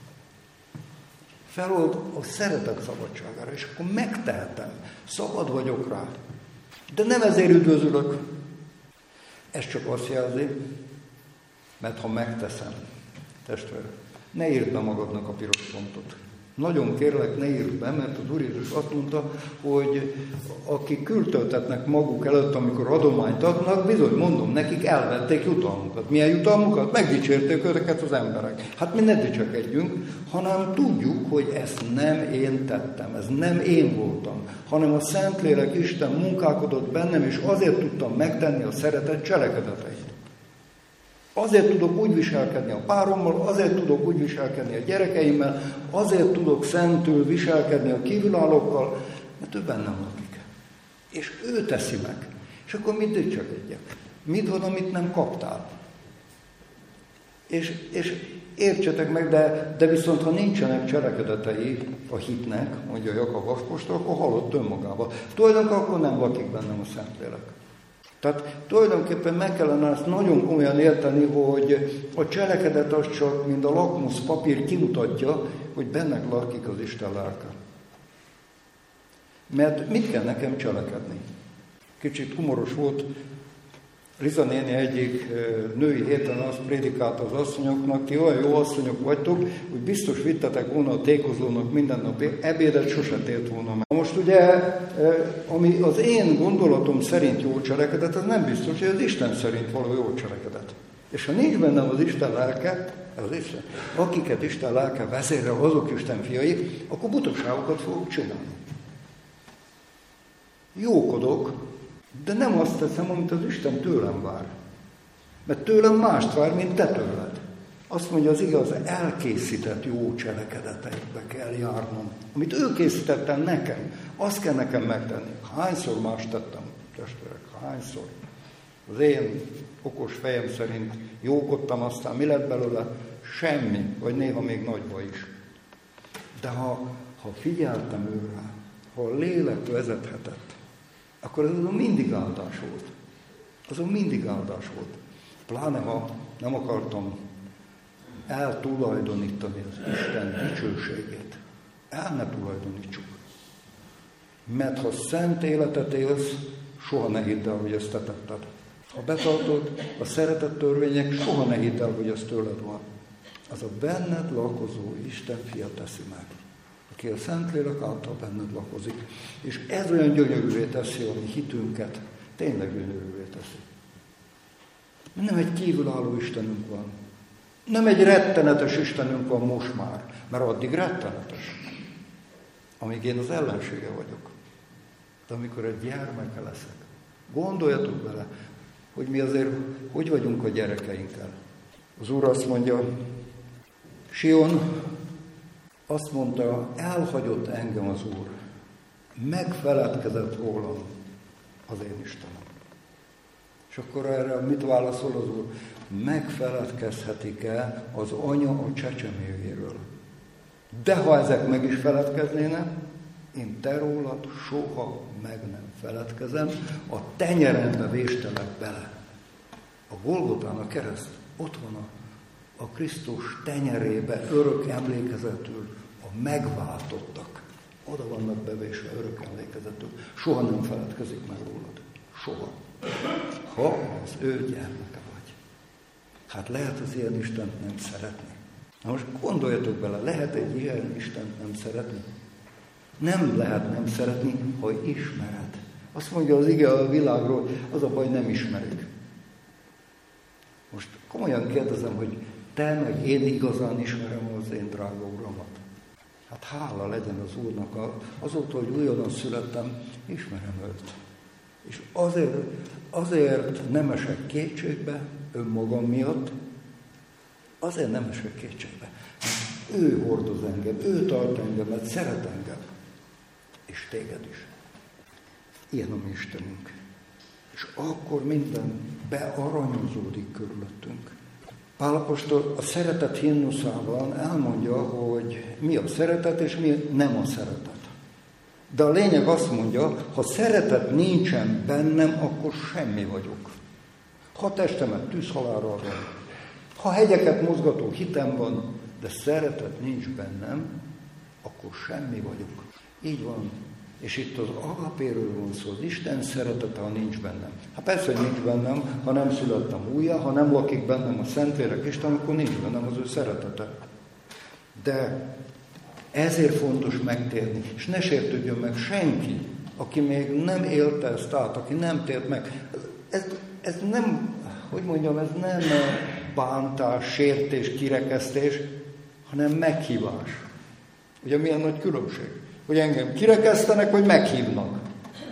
Felold a szeretet szabadságára, és akkor megtehetem, szabad vagyok rá. De nem ezért üdvözülök. Ez csak azt jelzi, mert ha megteszem, testvére, ne írd be magadnak a piros pontot. Nagyon kérlek, ne írd be, mert az Úr Jézus azt mondta, hogy akik kültöltetnek maguk előtt, amikor adományt adnak, bizony mondom, nekik elvették jutalmukat. Milyen jutalmukat? Megdicsérték őket az emberek. Hát mi ne dicsekedjünk, hanem tudjuk, hogy ezt nem én tettem, ez nem én voltam, hanem a Szentlélek Isten munkálkodott bennem, és azért tudtam megtenni a szeretet cselekedeteit. Azért tudok úgy viselkedni a párommal, azért tudok úgy viselkedni a gyerekeimmel, azért tudok szentül viselkedni a kívülállókkal, mert ő bennem lakik. És ő teszi meg. És akkor mit dicsekedjek? Mit van, amit nem kaptál? És, és értsetek meg, de, de viszont ha nincsenek cselekedetei a hitnek, mondja Jakab apostol, akkor halott önmagába. Tulajdonképpen akkor nem lakik bennem a Szentlélek. Tehát tulajdonképpen meg kellene ezt nagyon komolyan érteni, hogy a cselekedet az csak, mint a lakmusz papír kimutatja, hogy bennek lakik az Isten lelke. Mert mit kell nekem cselekedni? Kicsit humoros volt, Liza néni egyik női héten azt prédikálta az asszonyoknak, ti olyan jó asszonyok vagytok, hogy biztos vittetek volna a tékozónak minden nap ebédet, sose tért volna meg. Most ugye, ami az én gondolatom szerint jó cselekedet, az nem biztos, hogy az Isten szerint való jó cselekedet. És ha nincs bennem az Isten lelke, az Isten, akiket Isten lelke vezérel, azok Isten fiai, akkor butaságokat fogok csinálni. Jókodok, de nem azt teszem, amit az Isten tőlem vár. Mert tőlem mást vár, mint te tőled. Azt mondja az igaz, elkészített jó cselekedeteikbe kell járnom. Amit ő készítettem nekem, azt kell nekem megtenni. Hányszor más tettem, testvérek, hányszor? Az én okos fejem szerint jókodtam, aztán mi lett belőle? Semmi, vagy néha még nagyba is. De ha, ha figyeltem őre, ha a lélek vezethetett, akkor azon mindig áldás volt. Azon mindig áldás volt. Pláne ha nem akartam eltulajdonítani az Isten dicsőségét. El ne tulajdonítsuk. Mert ha szent életet élsz, soha ne hidd el, hogy ezt te tetted. Ha betartod a szeretett törvények, soha ne hidd el, hogy ez tőled van. Az a benned lakozó Isten fia teszi meg, aki a Szentlélek által benned lakozik. És ez olyan gyönyörűvé teszi a mi hitünket, tényleg gyönyörűvé teszi. Nem egy kívülálló Istenünk van. Nem egy rettenetes Istenünk van most már, mert addig rettenetes, amíg én az ellensége vagyok. De amikor egy gyermeke leszek, gondoljatok bele, hogy mi azért hogy vagyunk a gyerekeinkkel. Az Úr azt mondja, Sion azt mondta, elhagyott engem az Úr, megfeledkezett rólam az én Istenem. És akkor erre mit válaszol az Úr? Megfeledkezhetik-e az anya a csecsemőjéről? De ha ezek meg is feledkeznének, én te rólad soha meg nem feledkezem, a tenyerembe véstelek bele. A Golgotán a kereszt, ott van a, a Krisztus tenyerébe örök emlékezetül a megváltottak. Oda vannak bevésve örök emlékezetül. Soha nem feledkezik meg rólad. Soha. Ha az ő gyermeke vagy. Hát lehet az ilyen Istent nem szeretni. Na most gondoljatok bele, lehet egy ilyen Istent nem szeretni? Nem lehet nem szeretni, ha ismered. Azt mondja az ige a világról, az a baj, nem ismerik. Most komolyan kérdezem, hogy te meg én igazán ismerem az én drága Uramat. Hát hála legyen az Úrnak, azóta, hogy újonnan születtem, ismerem őt. És azért, azért nem esek kétségbe önmagam miatt, azért nem esek kétségbe. Mert ő hordoz engem, ő tart engem, mert szeret engem. És téged is. Ilyen a mi Istenünk. És akkor minden bearanyozódik körülöttünk. Pál apostol a szeretet himnuszában elmondja, hogy mi a szeretet és mi nem a szeretet. De a lényeg azt mondja, ha szeretet nincsen bennem, akkor semmi vagyok. Ha testemet tűzhalálra adom, ha hegyeket mozgató hitem van, de szeretet nincs bennem, akkor semmi vagyok. Így van. És itt az agapéről van szó, az Isten szeretete, ha nincs bennem. Hát persze, hogy nincs bennem, ha nem születtem újjá, ha nem lakik bennem a Szentlélek Isten, akkor nincs bennem az ő szeretete. De ezért fontos megtérni, és ne sértődjön meg senki, aki még nem élte ezt át, aki nem tért meg. Ez, ez nem, hogy mondjam, ez nem bántás, sértés, kirekesztés, hanem meghívás. Ugye milyen nagy különbség? Hogy engem kirekesztenek, vagy meghívnak.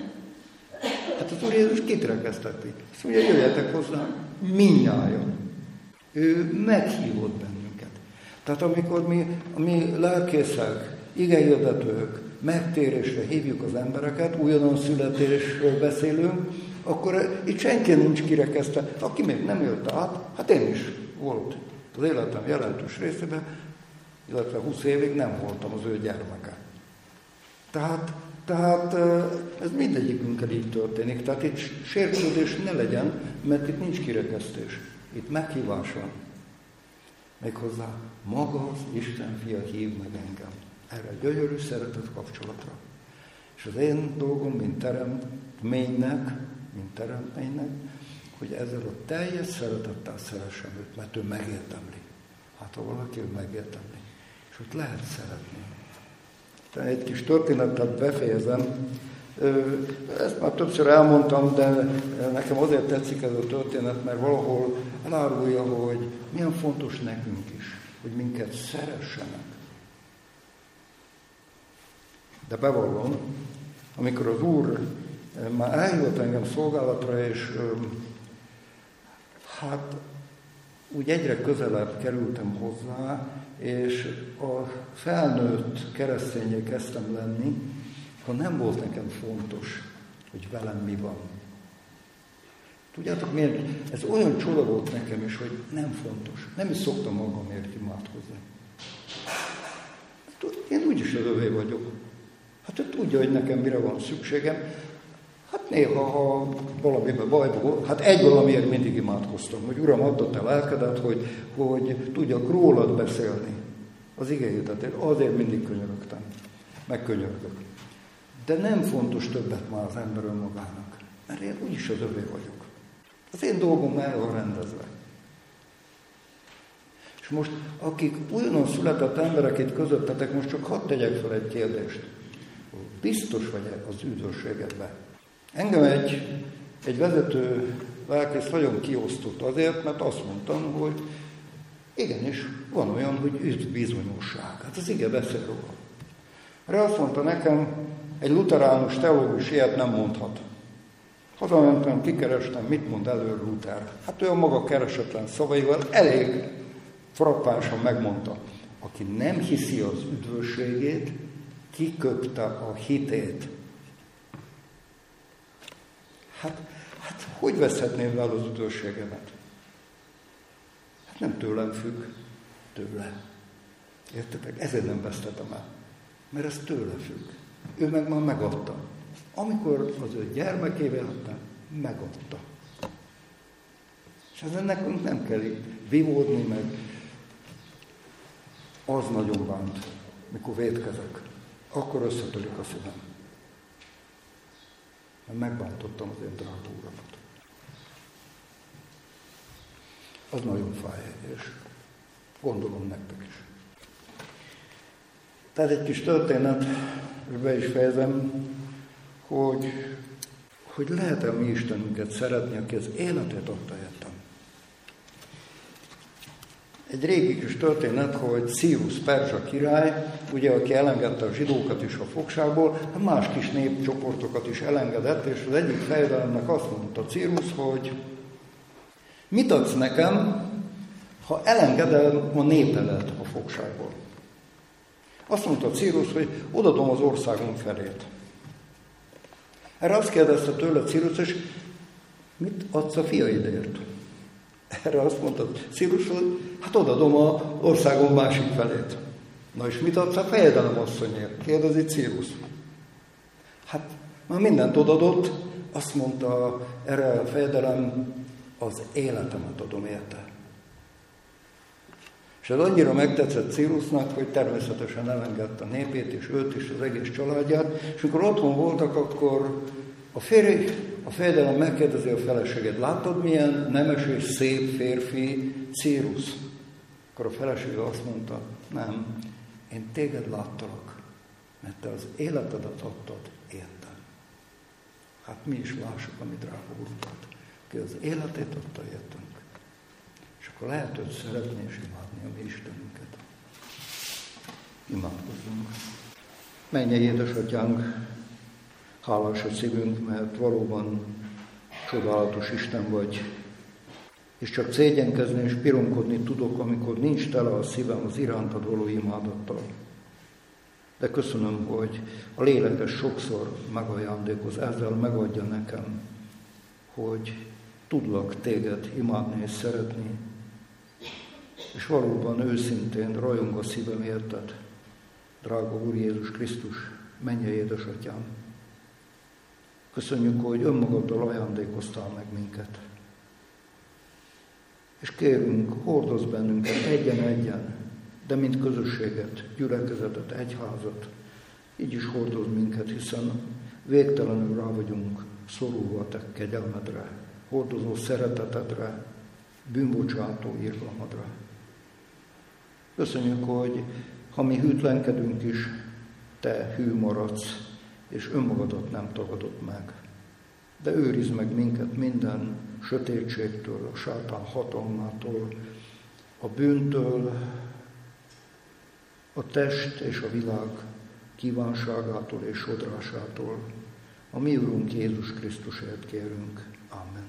Hát az Úr Jézus kit rekeszteti? Azt mondja, jöjjetek hozzá mindnyájan. Ő meghívott bennünket. Tehát amikor mi, a mi lelkészek, igehirdetők, megtérésre hívjuk az embereket, újonnan születésről beszélünk, akkor itt senki nincs kirekesztve. Aki még nem élt át, hát én is volt az életem jelentős részében, illetve húsz évig nem voltam az ő gyermeke. Tehát, tehát ez mindegyikünkkel így történik. Tehát itt sértődés ne legyen, mert itt nincs kirekesztés. Itt meghívás van. Méghozzá maga az Isten fia hív meg engem. Erre a gyönyörű szeretet kapcsolatra. És az én dolgom, mint teremtménynek, mint teremtménynek, hogy ezzel a teljes szeretettel szeressem őt, mert ő megértemli. Hát ha valaki ő megértemli. És ott lehet szeretni. Tehát egy kis történetet befejezem. Ezt már többször elmondtam, de nekem azért tetszik ez a történet, mert valahol elárulja, hogy milyen fontos nekünk is, hogy minket szeressenek. De bevallom, amikor az Úr már elhívott engem szolgálatra, és hát úgy egyre közelebb kerültem hozzá, és a felnőtt keresztényé kezdtem lenni, ha nem volt nekem fontos, hogy velem mi van. Tudjátok miért? Ez olyan csoda volt nekem is, hogy nem fontos. Nem is szoktam magamért imádkozni. Én úgyis az övé vagyok. Hát ő tudja, hogy nekem mire van szükségem. Hát néha, ha valamiben bajba volt, hát egy valamiért mindig imádkoztam, hogy Uram, add a te lelkedet, hogy, hogy tudjak rólad beszélni. Az igéhirdetésért. Azért mindig könyörögtem. Megkönyörgök. De nem fontos többet már az ember önmagának, mert én úgyis az övé vagyok. Az én dolgom el van rendezve. És most, akik újonnan született emberek itt közöttetek, most csak hadd tegyek fel egy kérdést. Biztos vagy az üdvösségedben? Engem egy, egy vezető lelkész nagyon kiosztott azért, mert azt mondtam, hogy igenis, van olyan, hogy üdvbizonyosság. Hát az ige beszél róla. Erre azt mondta nekem, egy luteránus teológus ilyet nem mondhat. Hazamentem, kikerestem, mit mond elő Luther. Hát ő a maga keresetlen szavaival elég frappánsan megmondta. Aki nem hiszi az üdvösségét, kiköpte a hitét. Hát, hát hogy veszhetném el az üdvösségemet? Hát nem tőlem függ, tőle. Értetek? Ezért nem vesztetem el. Mert ez tőle függ. Ő meg már megadta. Amikor az ő gyermekével lettem, megadta. És ezen nekünk nem kell itt vívódni, meg az nagyon bánt, mikor vétkezek. Akkor összetörik a szívem. Mert megbántottam az én drága Uramat. Az nagyon fáj, és gondolom nektek is. Tehát egy kis történet, és be is fejezem, hogy, hogy lehet-e mi Istenünket szeretni, aki az életet adta értem. Egy régi kis történet, hogy Círus perzsa király, ugye, aki elengedte a zsidókat is a fogságból, más kis népcsoportokat is elengedett, és az egyik fejedelemnek azt mondta Círus, hogy mit adsz nekem, ha elengedem a népedet a fogságból? Azt mondta Círus, hogy odadom az országom felét. Erre azt kérdezte tőle Círus, és mit adsz a fiaidért? Erre azt mondta Cyrus, hogy hát odadom az országom másik felét. Na és mit adsz a fejedelem asszonyért? Kérdezi Cyrus. Hát már mindent odadott, azt mondta erre a fejedelem, az életemet adom érte. És ez annyira megtetszett Cyrusnak, hogy természetesen elengedte a népét, és őt is, az egész családját, és amikor otthon voltak, akkor a férj, a fejedelem megkérdezi a feleséget, látod, milyen nemes és szép férfi Cyrus? Akkor a felesége azt mondta, nem, én téged láttalak, mert te az életedet adtad, értem. Hát mi is lássuk a mi drága Urunkat, aki az életét adta, értünk. És akkor lehet őt szeretni és imádni a mi Istenünket. Imádkozzunk. Mennyei édesatyánk, hálás a szívünk, mert valóban csodálatos Isten vagy, és csak szégyenkezni és pironkodni tudok, amikor nincs tele a szívem az irántad való imádattal. De köszönöm, hogy a lélekes sokszor megajándékoz, ezzel megadja nekem, hogy tudlak téged imádni és szeretni, és valóban őszintén rajong a szívem érted, drága Úr Jézus Krisztus, mennyei édesatyám. Köszönjük, hogy önmagaddal ajándékoztál meg minket. És kérünk, hordozz bennünket egyen-egyen, de mint közösséget, gyülekezetet, egyházat, így is hordozz minket, hiszen végtelenül rá vagyunk szorulva a te kegyelmedre, hordozó szeretetedre, bűnbocsátó irgalmadra. Köszönjük, hogy ha mi hűtlenkedünk is, te hű maradsz, és önmagadat nem tagadod meg. De őrizd meg minket minden sötétségtől, a sátán hatalmától, a bűntől, a test és a világ kívánságától és sodrásától. A mi Urunk Jézus Krisztusért kérünk. Amen.